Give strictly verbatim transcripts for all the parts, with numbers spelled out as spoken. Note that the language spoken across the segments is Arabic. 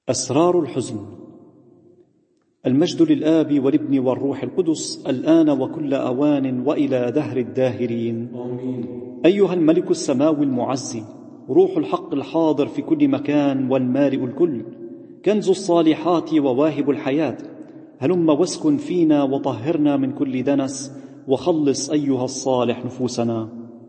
أسرار الحزن. المجد للآب والابن والروح القدس الآن وكل أوان وإلى دهر الداهرين آمين. أيها الملك السماوي المعزي، روح الحق الحاضر في كل مكان والمالئ الكل، كنز الصالحات وواهب الحياة، هلم واسكن فينا وطهرنا من كل دنس، وخلص أيها الصالح نفوسنا.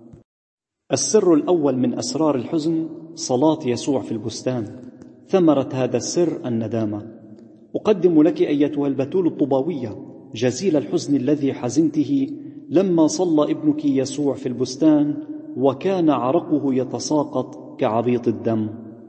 السر الأول من أسرار الحزن صلاة يسوع في البستان. ثمرة هذا السر الندامة. أقدم لك أيتها البتول الطوباوية جزيل الحزن الذي حزنته لما صلى ابنك يسوع في البستان وكان عرقه يتساقط كعبيط الدم.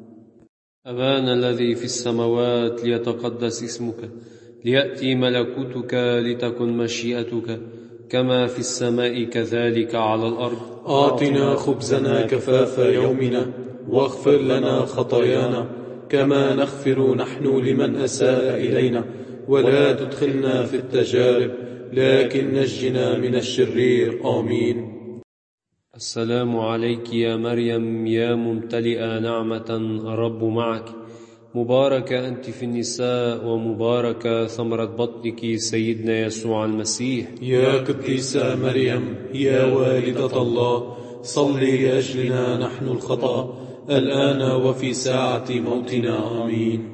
أبانا الذي في السماوات، ليتقدس اسمك، ليأتي ملكوتك، لتكن مشيئتك كما في السماء كذلك على الأرض. أعطنا خبزنا كفاف يومنا، واغفر لنا خطايانا كما نغفر نحن لمن أساء إلينا، ولا تدخلنا في التجارب لكن نجنا من الشرير. آمين. السلام عليك يا مريم يا ممتلئة نعمة، الرب معك، مباركة أنت في النساء ومباركة ثمرة بطنك سيدنا يسوع المسيح. يا قديسة مريم يا والدة الله، صلي لأجلنا نحن الخطأ الآن وفي ساعة موتنا. آمين.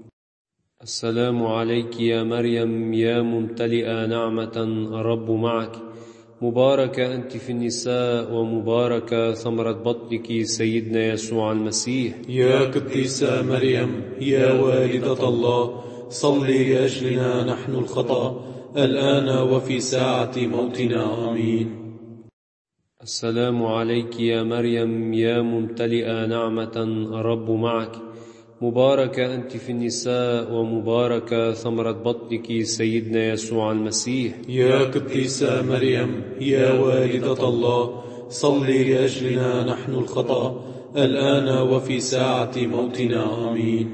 السلام عليك يا مريم يا ممتلئة نعمة، الرب معك، مباركة أنت في النساء ومباركة ثمرة بطنك سيدنا يسوع المسيح. يا قديسة مريم يا والدة الله، صلي لأجلنا نحن الخطأ الآن وفي ساعة موتنا. آمين. السلام عليك يا مريم يا ممتلئة نعمة، الرب معك، مباركة أنت في النساء ومباركة ثمرة بطنك سيدنا يسوع المسيح. يا قديسة مريم يا والدة الله، صلي لأجلنا نحن الخطأ الآن وفي ساعة موتنا. آمين.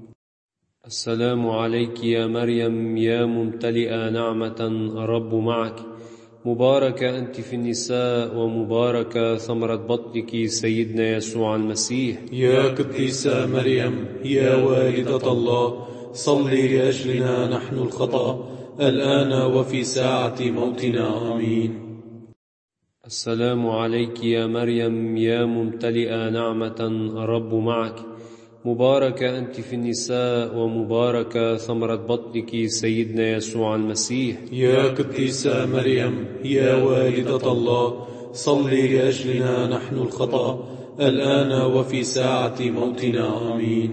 السلام عليك يا مريم يا ممتلئة نعمة، الرب معك، مباركة أنت في النساء ومباركة ثمرة بطنك سيدنا يسوع المسيح. يا قديسة مريم يا والدة الله، صلي لأجلنا نحن الخطأ الآن وفي ساعة موتنا. آمين. السلام عليك يا مريم يا ممتلئة نعمة، الرب معك، مباركة أنت في النساء ومباركة ثمرة بطنك سيدنا يسوع المسيح. يا قديسة مريم يا والدة الله، صلي لأجلنا نحن الخطأ الآن وفي ساعة موتنا. آمين.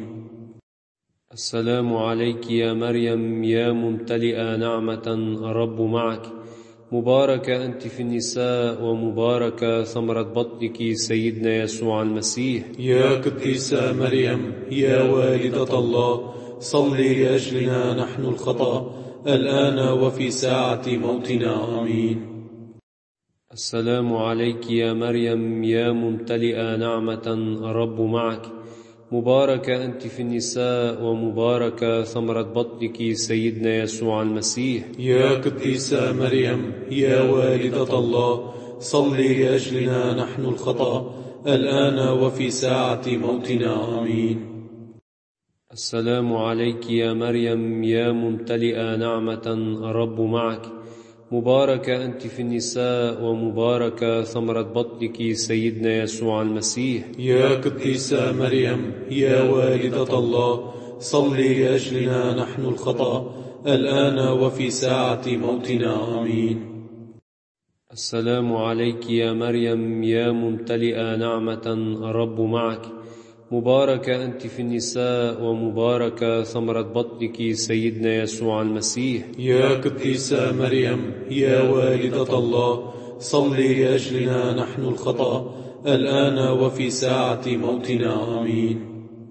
السلام عليك يا مريم يا ممتلئة نعمة، الرب معك، مباركة أنت في النساء ومباركة ثمرة بطنك سيدنا يسوع المسيح. يا قديسة مريم يا والدة الله، صلي لأجلنا نحن الخطأ الآن وفي ساعة موتنا. آمين. السلام عليك يا مريم يا ممتلئة نعمة، الرب معك، مباركة أنت في النساء ومباركة ثمرة بطنك سيدنا يسوع المسيح. يا قديسة مريم يا والدة الله، صلي لأجلنا نحن الخطأ الآن وفي ساعة موتنا. آمين. السلام عليك يا مريم يا ممتلئة نعمة، الرب معك، مباركة أنت في النساء ومباركة ثمرة بطنك سيدنا يسوع المسيح. يا قديسة مريم يا والدة الله، صلي لأجلنا نحن الخطأ الآن وفي ساعة موتنا. آمين. السلام عليك يا مريم يا ممتلئة نعمة، الرب معك، مباركة أنت في النساء ومباركة ثمرة بطنك سيدنا يسوع المسيح. يا قديسة مريم يا والدة الله، صلي لأجلنا نحن الخطأ الآن وفي ساعة موتنا. آمين.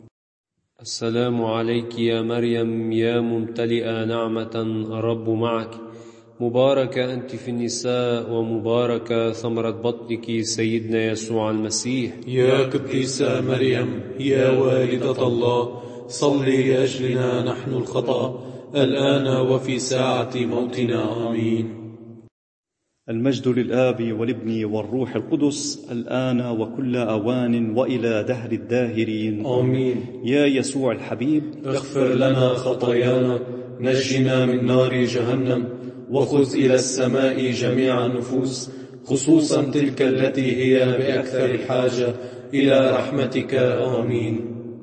السلام عليك يا مريم يا ممتلئة نعمة، الرب معك، مباركة أنت في النساء ومباركة ثمرة بطنك سيدنا يسوع المسيح. يا قديسة مريم يا والدة الله، صلي لأجلنا نحن الخطأ الآن وفي ساعة موتنا. آمين. المجد للآب والابن والروح القدس الآن وكل أوان وإلى دهر الداهرين آمين. يا يسوع الحبيب، اغفر لنا خطايانا، نجنا من نار جهنم، وخذ إلى السماء جميع النفوس، خصوصا تلك التي هي بأكثر الحاجة إلى رحمتك. آمين.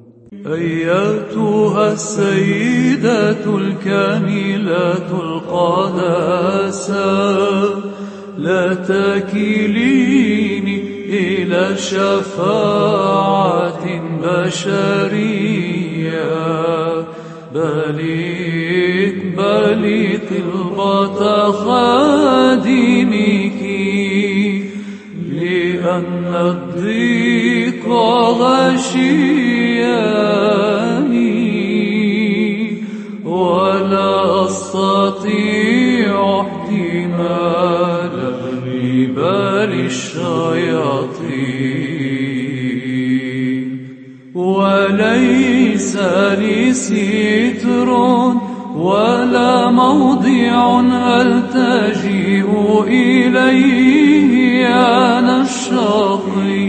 أيتها السيدة الكاملة القداسة، لا تكليني إلى شفاعة بشرية، بل اقبلي طلبة خادمك، لأن الضيق غشياني ولا أستطيع احتمال ربال الشياطين، وليس لي ستر ولا موضع ألتجئ إليه أنا الشقي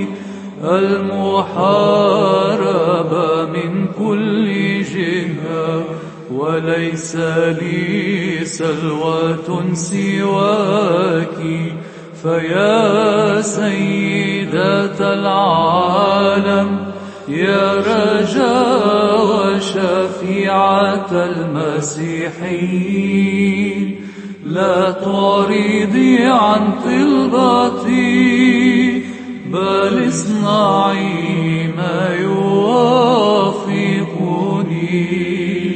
المحارب من كل جهة، وليس لي سلوة سواك، فيا سيدة العالم، يا رجاء وشفيعة المسيحيين، لا تعرضي عن طلبتي، بل اصنعي ما يوافقني.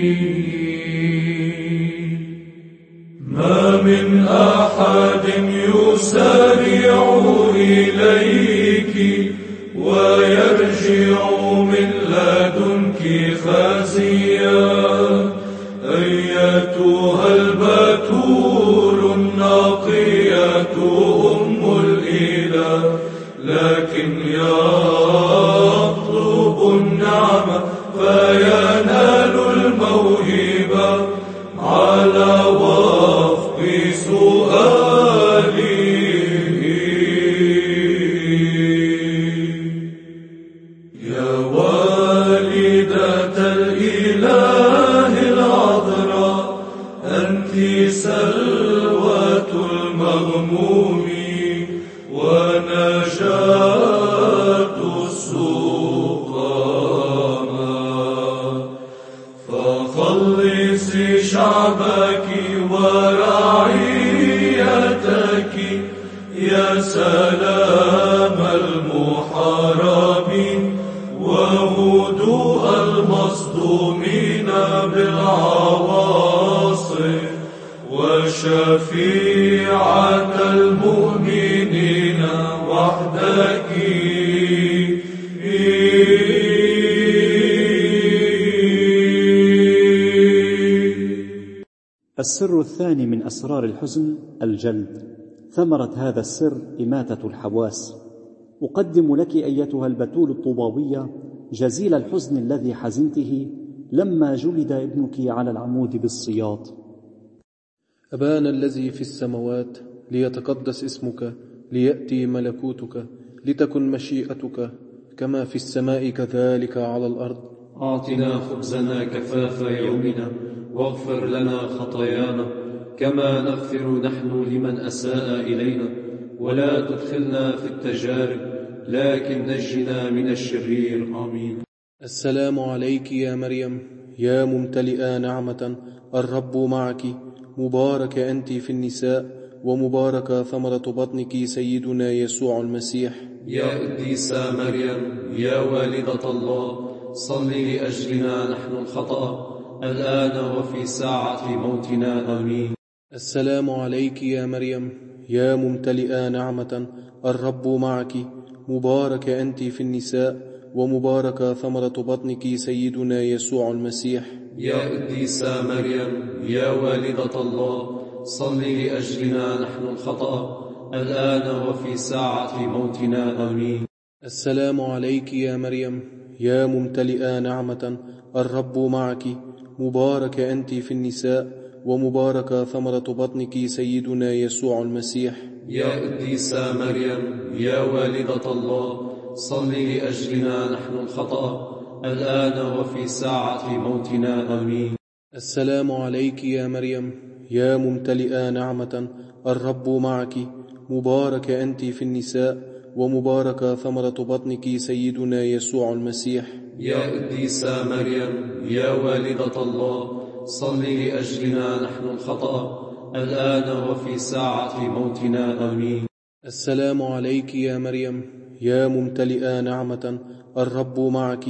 ما من أحد يسارع إليك ويرجع من لدنك خازيا، أيتها البتول النقية أم الإله، لكن يطلب النعمة فينال الموهبة على وفق سؤاله. يا والدة الإله العذراء، أنت سلوة المغموم ونجاة السقامى، فخلصي شعبك ورعيتك، يا سلام المحاربين وهدوء المصدومين بالعواصف، وشفيعة المؤمنين وحدك. السر الثاني من أسرار الحزن الجلد. ثمرة هذا السر إماتة الحواس. أقدم لك أيتها البتول الطوباوية جزيل الحزن الذي حزنته لما جلد ابنك على العمود بالسياط. أبانا الذي في السماوات، ليتقدس اسمك، ليأتي ملكوتك، لتكن مشيئتك كما في السماء كذلك على الأرض. أعطنا خبزنا كفاف يومنا، واغفر لنا خطايانا كما نغفر نحن لمن أساء إلينا، ولا تدخلنا في التجارب، لكن نجنا من الشرير. آمين. السلام عليك يا مريم، يا ممتلئة نعمة، الرب معك، مبارك أنت في النساء، ومبارك ثمرة بطنك سيدنا يسوع المسيح. يا قديسة مريم، يا والدة الله، صلي لأجلنا نحن الخطأ، الآن وفي ساعة موتنا. آمين. السلام عليك يا مريم، يا ممتلئة نعمة، الرب معك، مبارك أنت في النساء، ومبارك ثمرة بطنك سيدنا يسوع المسيح. يا قديسة مريم، يا والدة الله، صلي لأجلنا نحن الخطأ، الآن وفي ساعة موتنا. آمين. السلام عليك يا مريم، يا ممتلئة نعمة، الرب معك، مبارك أنت في النساء، ومبارك ثمرة بطنك سيدنا يسوع المسيح. يا قديسة مريم يا والدة الله صلي لأجلنا نحن الخطأ الآن وفي ساعة موتنا آمين. السلام عليك يا مريم يا ممتلئة نعمة الرب معك، مبارك أنت في النساء ومبارك ثمرة بطنك سيدنا يسوع المسيح. يا قديسة مريم يا والدة الله صلي لأجلنا نحن الخطأ الآن وفي ساعة موتنا آمين. السلام عليك يا مريم يا ممتلئة نعمة الرب معك،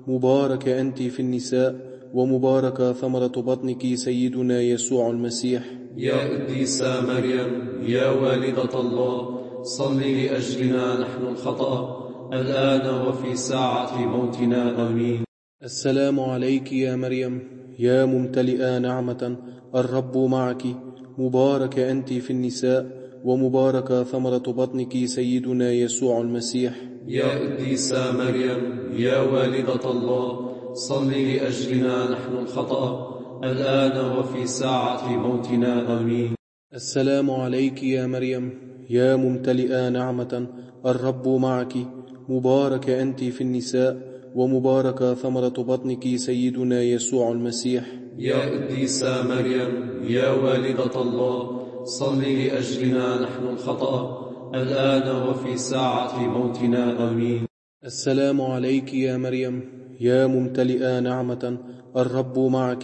مبارك أنت في النساء ومبارك ثمرة بطنك سيدنا يسوع المسيح. يا قديسة مريم يا والدة الله صلي لأجلنا نحن الخطأ الآن وفي ساعة موتنا آمين. السلام عليك يا مريم يا ممتلئة نعمة الرب معك، مبارك أنت في النساء ومبارك ثمرة بطنك سيدنا يسوع المسيح. يا قديسة مريم يا والدة الله صلي لأجلنا نحن الخطأ الآن وفي ساعة موتنا آمين. السلام عليك يا مريم يا ممتلئة نعمة الرب معك، مبارك أنت في النساء ومبارك ثمرة بطنك سيدنا يسوع المسيح. يا قديسة مريم يا والدة الله صلي لأجلنا نحن الخطأ الآن وفي ساعة موتنا آمين. السلام عليك يا مريم يا ممتلئة نعمة الرب معك،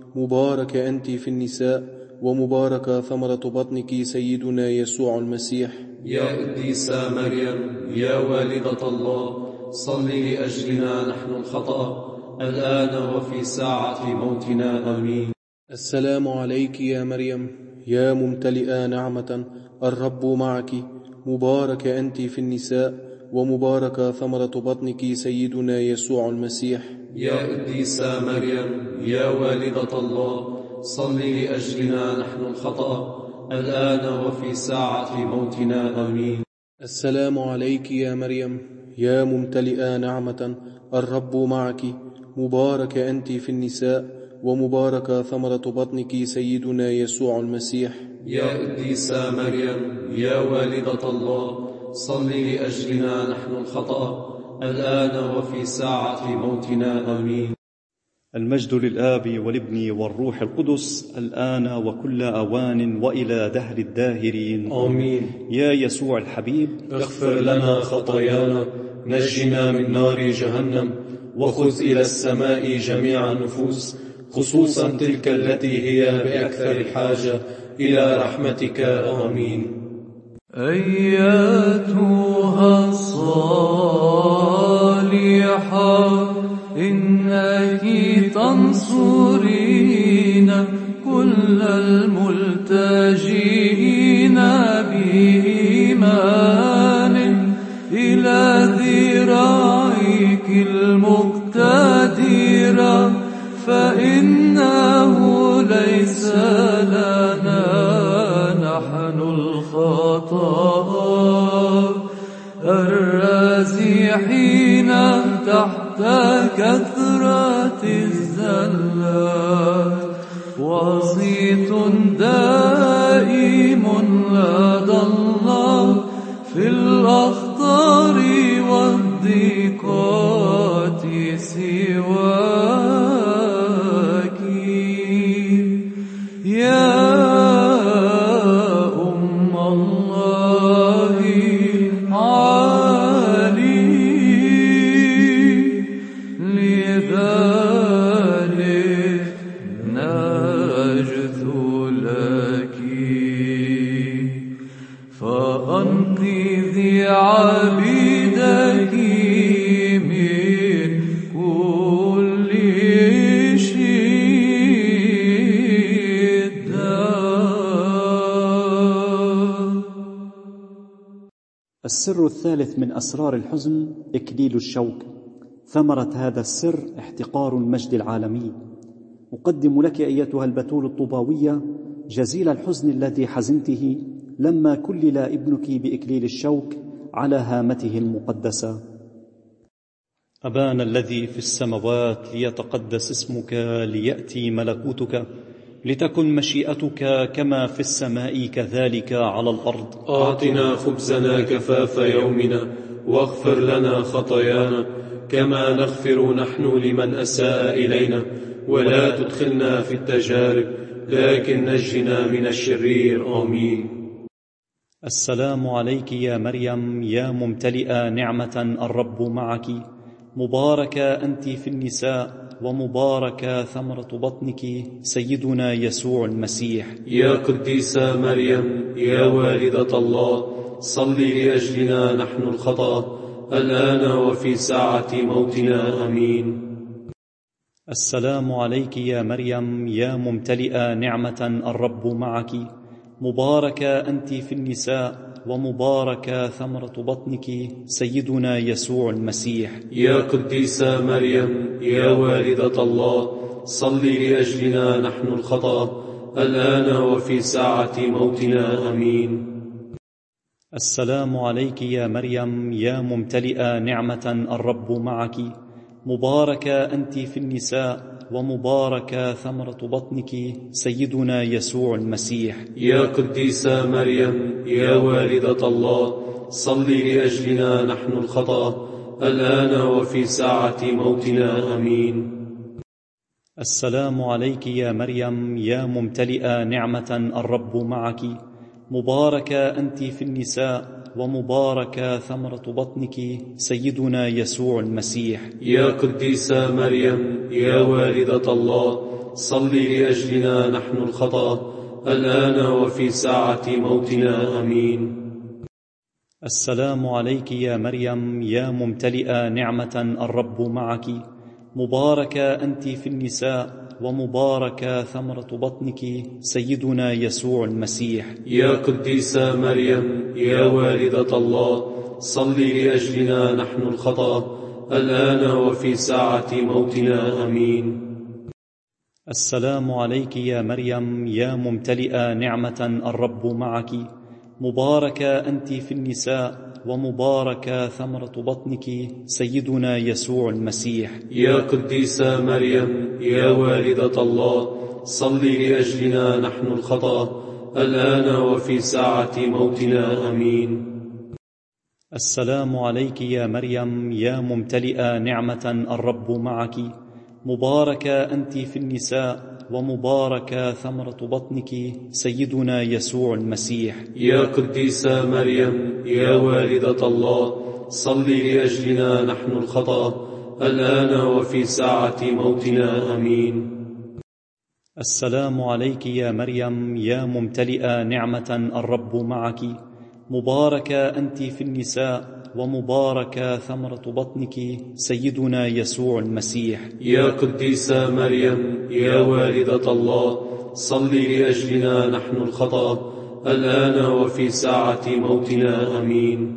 مبارك أنت في النساء ومبارك ثمرة بطنك سيدنا يسوع المسيح. يا قديسة مريم يا والدة الله صلي لأجلنا نحن الخطأ الآن وفي ساعة موتنا آمين. السلام عليك يا مريم يا ممتلئة نعمة الرب معك، مبارك أنت في النساء ومبارك ثمرة بطنك سيدنا يسوع المسيح. يا قديسة مريم يا والدة الله صلي لأجلنا نحن الخطأ الآن وفي ساعة موتنا آمين. السلام عليك يا مريم يا ممتلئة نعمة الرب معك، مبارك أنت في النساء ومبارك ثمرة بطنك سيدنا يسوع المسيح. يا قديسة مريم يا والدة الله صلي لأجلنا نحن الخطأ الآن وفي ساعة موتنا آمين. المجد للآب والابن والروح القدس الآن وكل أوان وإلى دهر الداهرين آمين. يا يسوع الحبيب اغفر لنا خطايانا، نجنا من نار جهنم، وخذ إلى السماء جميع النفوس، خصوصا تلك التي هي بأكثر الحاجة إلى رحمتك. آمين. أيتها الصالحة إنك تنصرين كل الملتجئين بإيمان إلى ذراعك المقتدرة، فإنه ليس لنا نحن الخطايا الرازحين تحت كثرة الزلات، وسيط دائم لدى الله في الأخطار والضيقات سواك يا أم الله علي، لذلك نجثو لك، فأنقذي عبيدك من كل شدة. السر الثالث من أسرار الحزن إكليل الشوك. ثمرة هذا السر احتقار المجد العالمي. أقدم لك أيتها البتول الطوباوية جزيل الحزن الذي حزنته لما كلل ابنك بإكليل الشوك على هامته المقدسة. أبانا الذي في السماوات ليتقدس اسمك، ليأتي ملكوتك، لتكن مشيئتك كما في السماء كذلك على الأرض. أعطنا خبزنا كفاف يومنا، واغفر لنا خطايانا كما نغفر نحن لمن أساء إلينا، ولا تدخلنا في التجارب لكن نجنا من الشرير. آمين. السلام عليك يا مريم يا ممتلئة نعمة، الرب معك، مباركة أنت في النساء، ومباركة ثمرة بطنك سيدنا يسوع المسيح. يا قديسة مريم يا والدة الله، صلي لأجلنا نحن الخطأ الآن وفي ساعة موتنا. آمين. السلام عليك يا مريم يا ممتلئة نعمة، الرب معك، مباركة أنت في النساء، ومباركة ثمرة بطنك سيدنا يسوع المسيح. يا قديسة مريم يا والدة الله، صلي لأجلنا نحن الخطأ الآن وفي ساعة موتنا. آمين. السلام عليك يا مريم يا ممتلئة نعمة، الرب معك، مباركة أنت في النساء، ومباركة ثمرة بطنك سيدنا يسوع المسيح. يا قديسة مريم يا والدة الله، صلي لأجلنا نحن الخطأ الآن وفي ساعة موتنا. آمين. السلام عليك يا مريم يا ممتلئة نعمة، الرب معك، مباركة أنت في النساء، ومباركة ثمرة بطنك سيدنا يسوع المسيح. يا قديسة مريم يا والدة الله، صلي لأجلنا نحن الخطأ الآن وفي ساعة موتنا. آمين. السلام عليك يا مريم يا ممتلئة نعمة، الرب معك، مباركة أنت في النساء، ومباركة ثمرة بطنك سيدنا يسوع المسيح. يا قديسة مريم يا والدة الله، صلي لأجلنا نحن الخطأ الآن وفي ساعة موتنا. آمين. السلام عليك يا مريم يا ممتلئة نعمة، الرب معك، مباركة أنت في النساء، ومباركة ثمرة بطنك سيدنا يسوع المسيح. يا قديسة مريم يا والدة الله، صلي لأجلنا نحن الخطأ الآن وفي ساعة موتنا. آمين. السلام عليك يا مريم يا ممتلئة نعمة، الرب معك، مباركة أنت في النساء، ومباركة ثمرة بطنك سيدنا يسوع المسيح. يا قديسة مريم يا والدة الله، صلي لأجلنا نحن الخطأ الآن وفي ساعة موتنا. آمين. السلام عليك يا مريم يا ممتلئة نعمة، الرب معك، مباركة أنت في النساء، ومباركة ثمرة بطنك سيدنا يسوع المسيح. يا قديسة مريم يا والدة الله، صلي لأجلنا نحن الخطأ الآن وفي ساعة موتنا. آمين.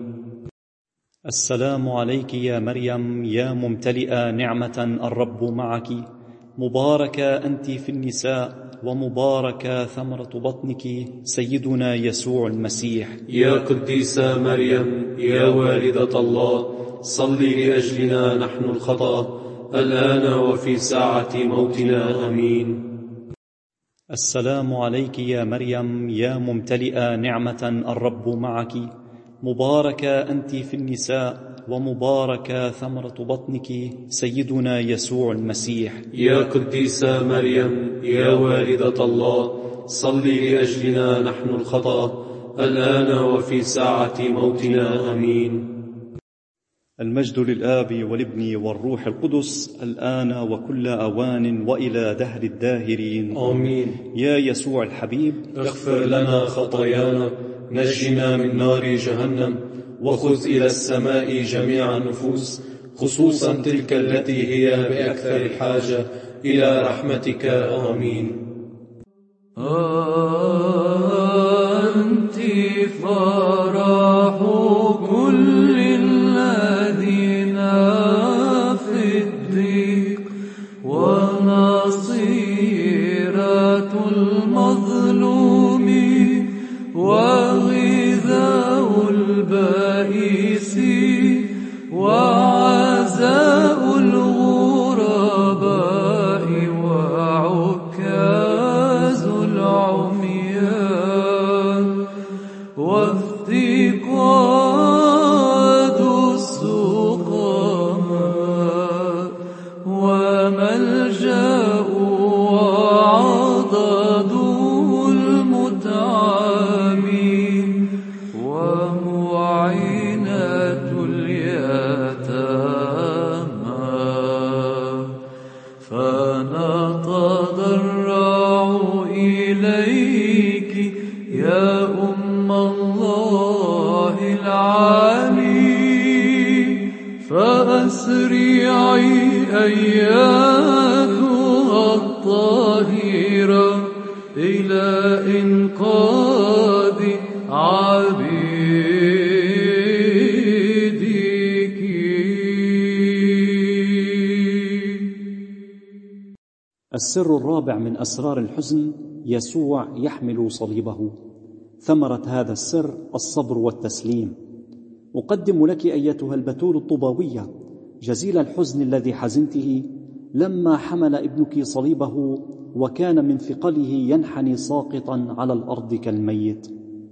السلام عليك يا مريم يا ممتلئة نعمة، الرب معك، مباركة أنت في النساء، ومباركة ثمرة بطنك سيدنا يسوع المسيح. يا قديسة مريم يا والدة الله، صلي لأجلنا نحن الخطأ الآن وفي ساعة موتنا. آمين. السلام عليك يا مريم يا ممتلئة نعمة، الرب معك، مباركة أنت في النساء، ومباركة ثمرة بطنك سيدنا يسوع المسيح. يا قديسة مريم يا والدة الله، صلي لأجلنا نحن الخطأ الآن وفي ساعة موتنا. آمين. المجد للآب والابن والروح القدس، الآن وكل أوان وإلى دهر الداهرين. آمين. يا يسوع الحبيب، اغفر لنا خطايانا، نجنا من نار جهنم، وخذ إلى السماء جميع النفوس، خصوصا تلك التي هي بأكثر الحاجة إلى رحمتك. آمين. أنت فرح كل الذين في الضيق، ونصيرة المظلوم، وغذاء البائس، وعزاء الغرباء، وعكاز نتضرع إليك يا أم الله العلي، فأسرعي أياتها الطاهرة إلى إنقاذ عبيدك. السر الرابع من أسرار الحزن: يسوع يحمل صليبه. ثمرة هذا السر الصبر والتسليم. أقدم لك أيتها البتول الطوباوية جزيل الحزن الذي حزنته لما حمل ابنك صليبه وكان من ثقله ينحني ساقطا على الأرض كالميت.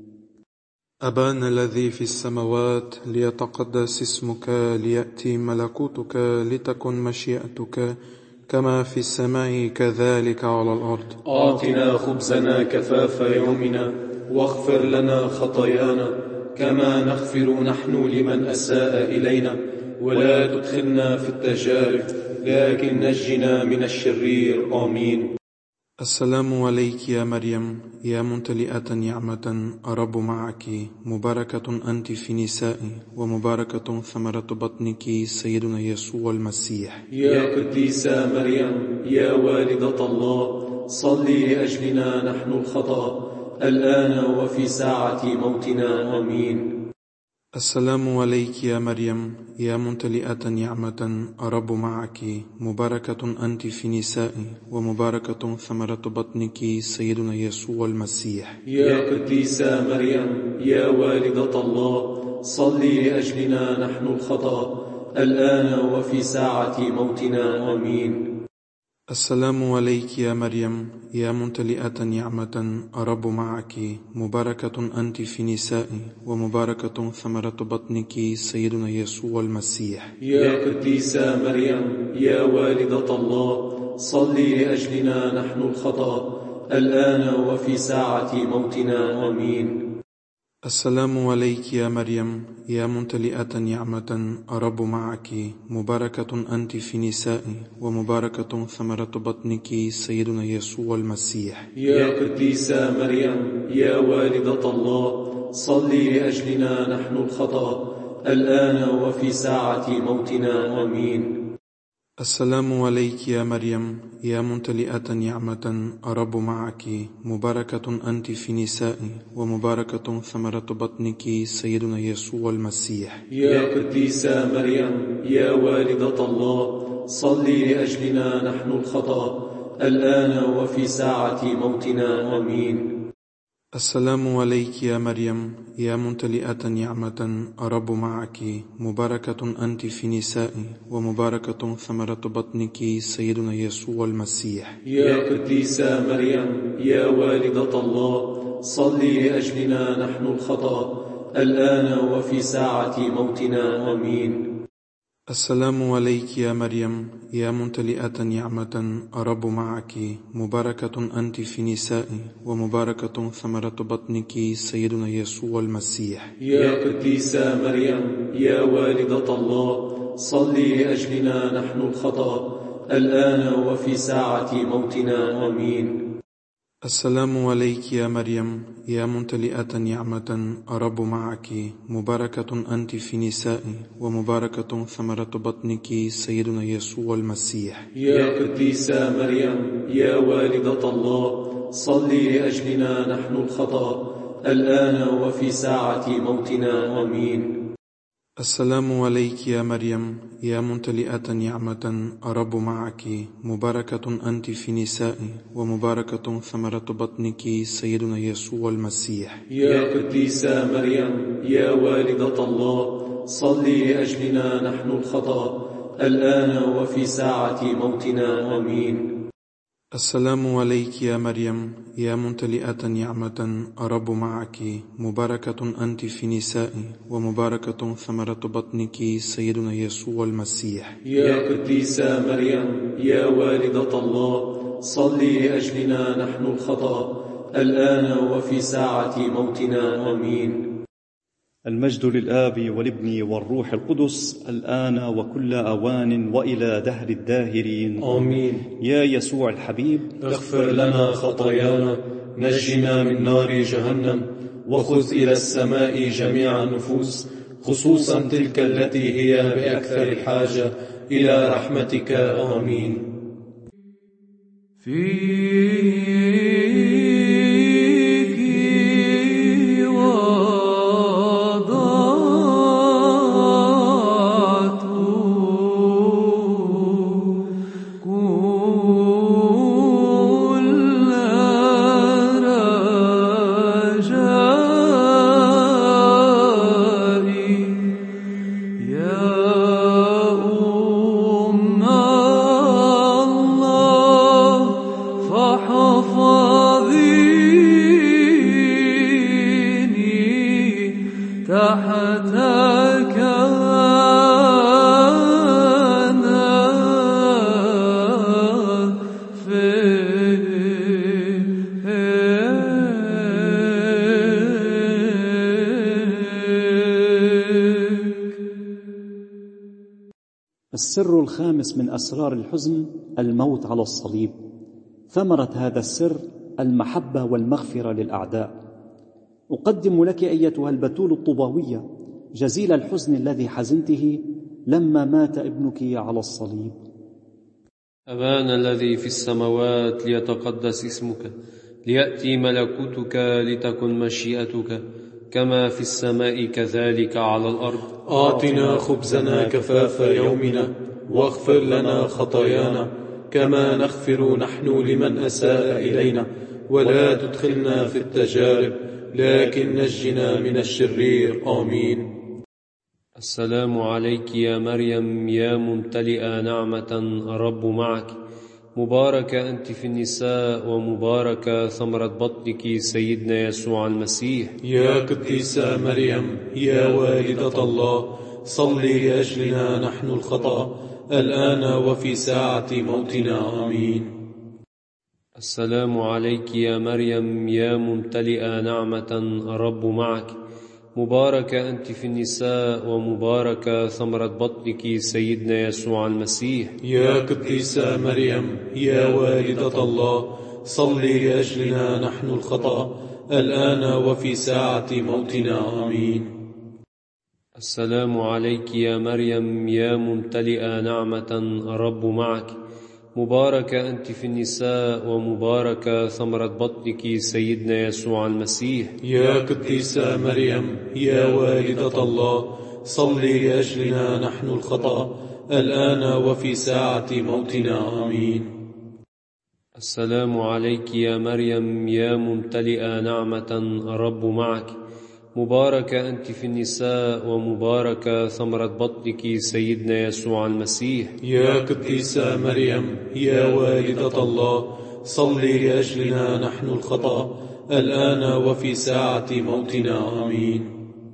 أبانا الذي في السماوات، ليتقدس اسمك، ليأتي ملكوتك، لتكن مشيئتك كما في السماء كذلك على الأرض. أعطنا خبزنا كفاف يومنا، واغفر لنا خطايانا كما نغفر نحن لمن أساء إلينا، ولا تدخلنا في التجارب لكن نجنا من الشرير. آمين. السلام عليك يا مريم، يا ممتلئة نعمة، الرب معك، مباركة أنت في نساء، ومباركة ثمرة بطنك سيدنا يسوع المسيح. يا قديسة مريم، يا والدة الله، صلي لأجلنا نحن الخطأ الآن وفي ساعة موتنا. آمين. السلام عليك يا مريم، يا ممتلئة نعمة، الرب معك، مباركة أنت في نساء، ومباركة ثمرة بطنك سيدنا يسوع المسيح. يا قديسة مريم، يا والدة الله، صلي لأجلنا نحن الخطأ الآن وفي ساعة موتنا. آمين. السلام عليك يا مريم، يا ممتلئة نعمة، الرب معك، مباركة أنت في نساء، ومباركة ثمرة بطنك سيدنا يسوع المسيح. يا قديسة مريم، يا والدة الله، صلي لأجلنا نحن الخطأ الآن وفي ساعة موتنا. آمين. السلام عليك يا مريم، يا ممتلئة نعمة، الرب معك، مباركة أنت في نساء، ومباركة ثمرة بطنك سيدنا يسوع المسيح. يا قديسة مريم، يا والدة الله، صلي لأجلنا نحن الخطأ الآن وفي ساعة موتنا. آمين. السلام عليك يا مريم، يا ممتلئة نعمة، الرب معك، مباركة أنت في نساء، ومباركة ثمرة بطنك سيدنا يسوع المسيح. يا قديسة مريم، يا والدة الله، صلي لأجلنا نحن الخطأ الآن وفي ساعة موتنا. آمين. السلام عليك يا مريم، يا ممتلئة نعمة، الرب معك، مباركة أنت في نساء، ومباركة ثمرة بطنك سيدنا يسوع المسيح. يا قديسة مريم، يا والدة الله، صلي لأجلنا نحن الخطأ الآن وفي ساعة موتنا. آمين. السلام عليك يا مريم، يا ممتلئة نعمة، الرب معك، مباركة أنت في نساء، ومباركة ثمرة بطنك سيدنا يسوع المسيح. يا قديسة مريم، يا والدة الله، صلي لأجلنا نحن الخطأ الآن وفي ساعة موتنا. آمين. السلام عليك يا مريم، يا ممتلئة نعمة، الرب معك، مباركة أنت في نساء، ومباركة ثمرة بطنك سيدنا يسوع المسيح. يا قديسة مريم، يا والدة الله، صلي لأجلنا نحن الخطأ الآن وفي ساعة موتنا. آمين. السلام عليك يا مريم، يا ممتلئة نعمة، الرب معك، مباركة أنت في نساء، ومباركة ثمرة بطنك سيدنا يسوع المسيح. يا قديسة مريم، يا والدة الله، صلي لأجلنا نحن الخطأ الآن وفي ساعة موتنا. آمين. السلام عليك يا مريم، يا ممتلئة نعمة، الرب معك، مباركة أنت في نساء، ومباركة ثمرة بطنك سيدنا يسوع المسيح. يا قديسة مريم، يا والدة الله، صلي لأجلنا نحن الخطأ الآن وفي ساعة موتنا. آمين. المجد للآب والابن والروح القدس الآن وكل أوان وإلى دهر الداهرين آمين. يا يسوع الحبيب، اغفر لنا خطايانا، نجنا من نار جهنم، وخذ إلى السماء جميع النفوس، خصوصا تلك التي هي بأكثر الحاجة إلى رحمتك. آمين. فيك وضعت كل رجائي يا أم الله، فحفظيني تحت كنفك. السر الخامس من أسرار الحزن الموت على الصليب. ثمرة هذا السر المحبة والمغفرة للأعداء. أقدم لك أيتها البتول الطوباوية جزيل الحزن الذي حزنته لما مات ابنك على الصليب. أبانا الذي في السماوات، ليتقدس اسمك، ليأتي ملكوتك، لتكن مشيئتك كما في السماء كذلك على الأرض. آتنا خبزنا كفاف يومنا، واغفر لنا خطايانا كما نغفر نحن لمن أساء إلينا، ولا تدخلنا في التجارب لكن نجنا من الشرير. آمين. السلام عليك يا مريم يا ممتلئة نعمة، الرب معك، مباركة أنت في النساء، ومباركة ثمرة بطنك سيدنا يسوع المسيح. يا قديسة مريم يا والدة الله، صلي لأجلنا نحن الخطأ الآن وفي ساعة موتنا. آمين. السلام عليك يا مريم يا ممتلئة نعمة، الرب معك، مباركة أنت في النساء، ومباركة ثمرة بطنك سيدنا يسوع المسيح. يا قديسة مريم يا والدة الله، صلي لأجلنا نحن الخطأ الآن وفي ساعة موتنا. آمين. السلام عليك يا مريم يا ممتلئة نعمة، الرب معك، مباركة أنت في النساء، ومباركة ثمرة بطنك سيدنا يسوع المسيح. يا قديسة مريم يا والدة الله، صلي لأجلنا نحن الخطأ الآن وفي ساعة موتنا. آمين. السلام عليك يا مريم يا ممتلئة نعمة، الرب معك، مباركة أنت في النساء، ومباركة ثمرة بطنك سيدنا يسوع المسيح. يا قديسة مريم يا والدة الله، صلي لأجلنا نحن الخطأ الآن وفي ساعة موتنا. آمين.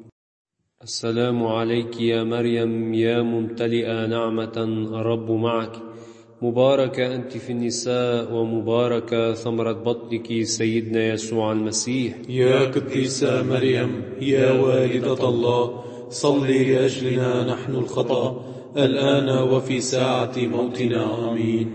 السلام عليك يا مريم يا ممتلئة نعمة، الرب معك، مباركة أنت في النساء، ومباركة ثمرة بطنك سيدنا يسوع المسيح. يا قديسة مريم يا والدة الله، صلي لأجلنا نحن الخطأ الآن وفي ساعة موتنا. آمين.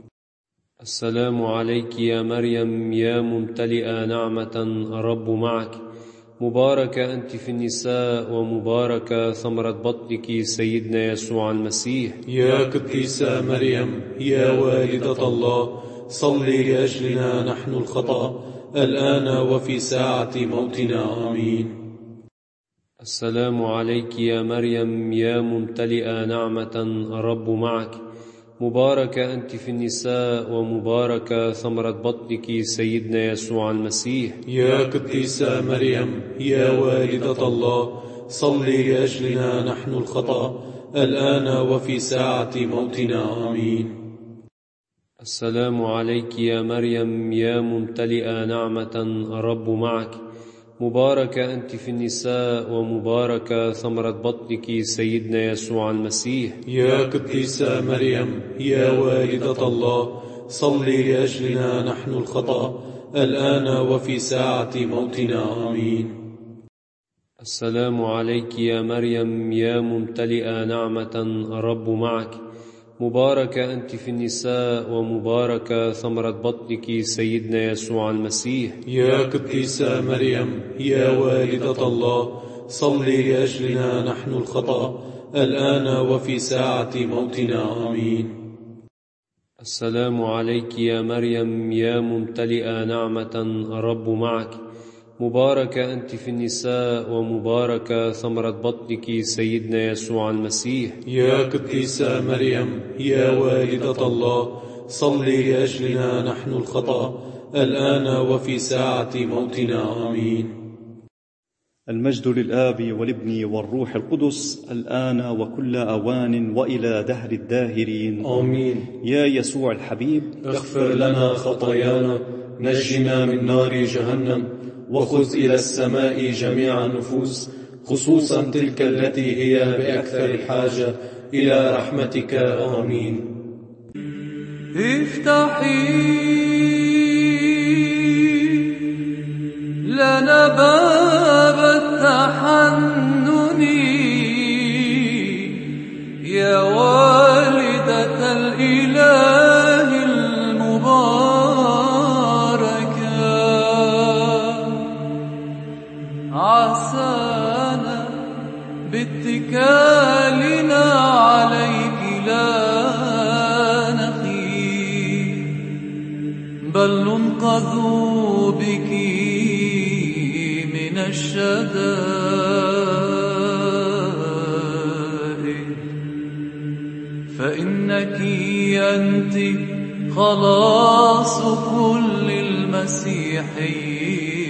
السلام عليك يا مريم يا ممتلئة نعمة، الرب معك، مباركة أنت في النساء، ومباركة ثمرة بطنك سيدنا يسوع المسيح. يا قديسة مريم يا والدة الله، صلي لأجلنا نحن الخطأ الآن وفي ساعة موتنا. آمين. السلام عليك يا مريم يا ممتلئة نعمة، الرب معك، مباركة أنت في النساء، ومباركة ثمرة بطنك سيدنا يسوع المسيح. يا قديسة مريم يا والدة الله، صلي لأجلنا نحن الخطأ الآن وفي ساعة موتنا. آمين. السلام عليك يا مريم يا ممتلئة نعمة، الرب معك، مباركة أنت في النساء، ومباركة ثمرة بطنك سيدنا يسوع المسيح. يا قديسة مريم يا والدة الله، صلي لأجلنا نحن الخطأ الآن وفي ساعة موتنا. آمين. السلام عليك يا مريم يا ممتلئة نعمة الرب معك، مباركة أنت في النساء ومباركة ثمرة بطنك سيدنا يسوع المسيح. يا قديسة مريم يا والدة الله، صلي لأجلنا نحن الخطأ الآن وفي ساعة موتنا، آمين. السلام عليك يا مريم يا ممتلئة نعمة الرب معك، مباركة أنت في النساء ومباركة ثمرة بطنك سيدنا يسوع المسيح. يا قديسة مريم يا والدة الله، صلي لأجلنا نحن الخطأ الآن وفي ساعة موتنا، آمين. المجد للآب والابن والروح القدس الآن وكل أوان وإلى دهر الداهرين، آمين. يا يسوع الحبيب، اغفر لنا خطايانا، نجنا من نار جهنم، وخذ إلى السماء جميع النفوس، خصوصا تلك التي هي بأكثر الحاجة إلى رحمتك، آمين. افتحي لنا باب التحنن يا والدة الإله المباركة، عسانا باتكالنا عليك لا نخيب، بل ننقذ بك من الشدائد، فإنك أنت خلاص كل المسيحيين.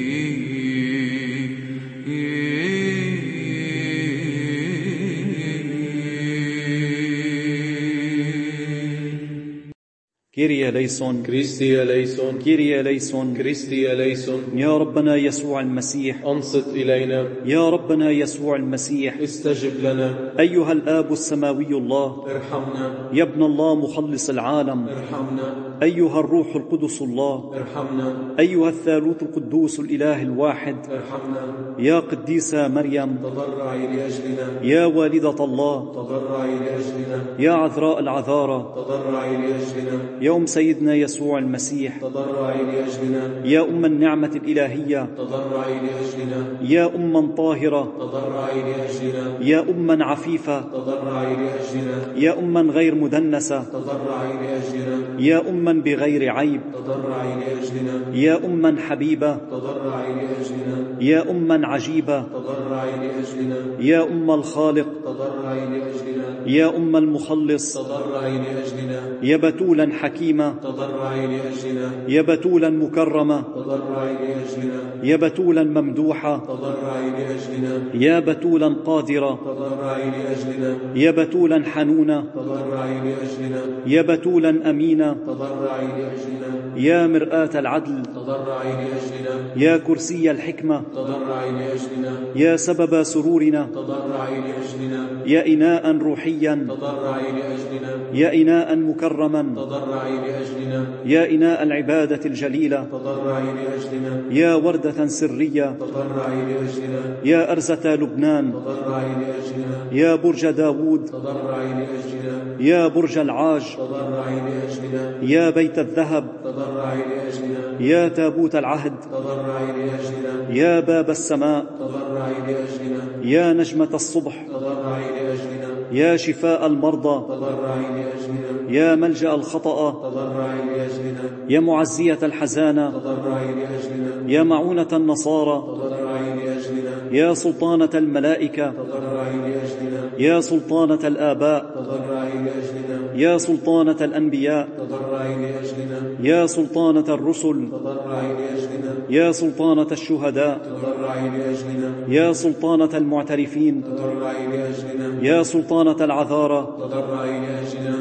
كيريا ليسون، كريستي ليسون، كيريا ليسون، كريستي ليسون. يا ربنا يسوع المسيح، أنصت إلينا. يا ربنا يسوع المسيح، استجب لنا. أيها الآب السماوي الله، ارحمنا. يا ابن الله مخلص العالم، ارحمنا. أيها الروح القدس الله، ارحمنا. أيها الثالوث القدوس الإله الواحد، ارحمنا. يا قديسة مريم، تضرعي لأجلنا. يا والدة الله، تضرعي لأجلنا. يا عذراء العذارى، تضرعي لأجلنا. يا أم سيدنا يسوع المسيح، تضرعي لأجلنا. يا أم النعمة الإلهية، تضرعي لأجلنا. يا أما طاهرة، تضرعي لأجلنا. يا أما عفيفة، تضرعي لأجلنا. يا أما غير مدنسة، تضرعي لأجلنا. يا أما بغير عيب، تضرعي لأجلنا. يا أما حبيبة، تضرعي لأجلنا. يا أما عجيبة، تضرعي لأجلنا. يا أم الخالق، تضرعي لأجلنا. يا أم المخلص، تضرعي لأجلنا. يا بتولا حكيمة، تضرعي لأجلنا. يا بتولا مكرمة، تضرعي لأجلنا. يا بتولا ممدوحة، تضرعي لأجلنا. يا بتولا قادرة، تضرعي لأجلنا. يا بتولا حنونة، تضرعي لأجلنا. يا بتولا أمينة، تضرعي لأجلنا. يا مرآة العدل، تضرعي لأجلنا. يا كرسي الحكمة، تضرعي لأجلنا. يا سبب سرورنا، تضرعي لأجلنا. يا إناء روحيا، تضرعي لأجلنا. يا إناء مكرما، تضرعي لأجلنا. يا إناء العبادة الجليلة، تضرعي لأجلنا. يا وردة سرية، تضرعي لأجلنا. يا أرزة لبنان، تضرعي لأجلنا. يا برج داوود، تضرعي لأجلنا. يا برج العاج، تضرعي لأجلنا. يا بيت الذهب، تضرعي لأجلنا. يا تابوت العهد، تضرعي لأجلنا. يا باب السماء، تضرعي لأجلنا. يا نجمة الصبح، تضرعي لأجلنا. يا شفاء المرضى، تضرعي لأجلنا. يا ملجأ الخطأ، تضرعي لأجلنا. يا معزية الحزانة، تضرعي لأجلنا. يا معونة النصارى، تضرعي لأجلنا. يا سلطانة الملائكة، تضرعي لأجلنا. يا سلطانة الآباء، تضرعي لأجلنا. يا سلطانة الأنبياء، تضرعي لأجلنا. يا سلطانة الرسل، تضرعي لأجلنا. يا سلطانة الشهداء، تضرعي لأجلنا. يا سلطانة المعترفين، تضرعي لأجلنا. يا سلطانة العذارى، تضرعي لأجلنا.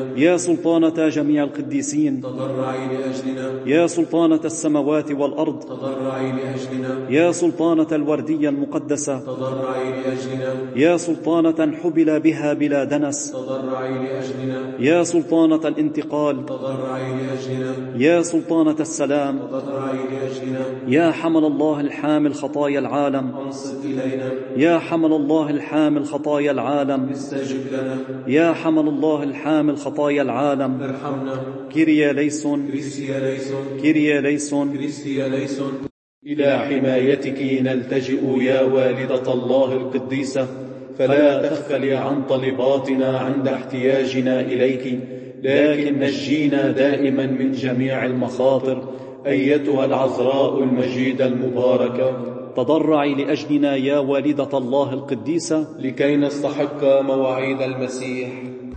يا سلطانة جميع القديسين تضرعي لأجلنا يا سلطانة السماوات والأرض تضرعي لأجلنا يا سلطانة الوردية المقدسة تضرعي لأجلنا يا سلطانة حبل بها بلا دنس تضرعي لأجلنا يا سلطانة الانتقال تضرعي لأجلنا يا سلطانة السلام تضرعي لأجلنا يا حمل الله الحامل خطايا العالم أنصت إلينا يا حمل الله الحامل خطايا العالم استجب لنا يا حمل الله الحامل خطايا العالم ارحمنا كيريا ليسون كريستيا ليسون كيريا ليسون كريستيا ليسون. إلى حمايتك نلتجئ يا والدة الله القديسة، فلا تغفلي عن طلباتنا عند احتياجنا إليك، لكن نجينا دائما من جميع المخاطر أيتها العذراء المجيدة المباركة. تضرعي لأجلنا يا والدة الله القديسة لكي نستحق مواعيد المسيح.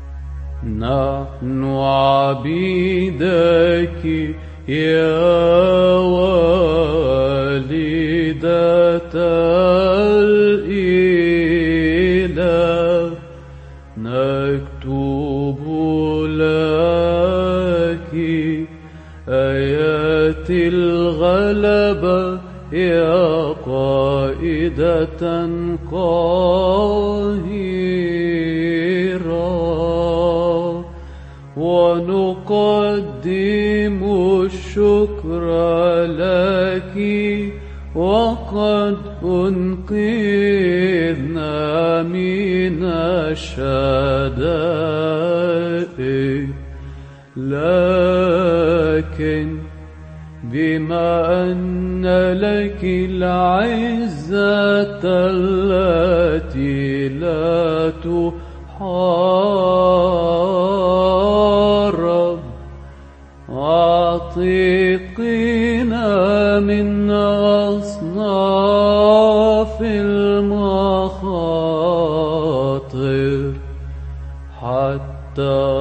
نحن عبيدك يا والدة الإله، نكتب لك آيات الغلبة يا قائدة قاهرة، ونقدم الشكر لك وقد أنقذنا من الشدائد، لكن بما أن لك العزة التي لا تحارب، أعتقنا من أصناف المخاطر حتى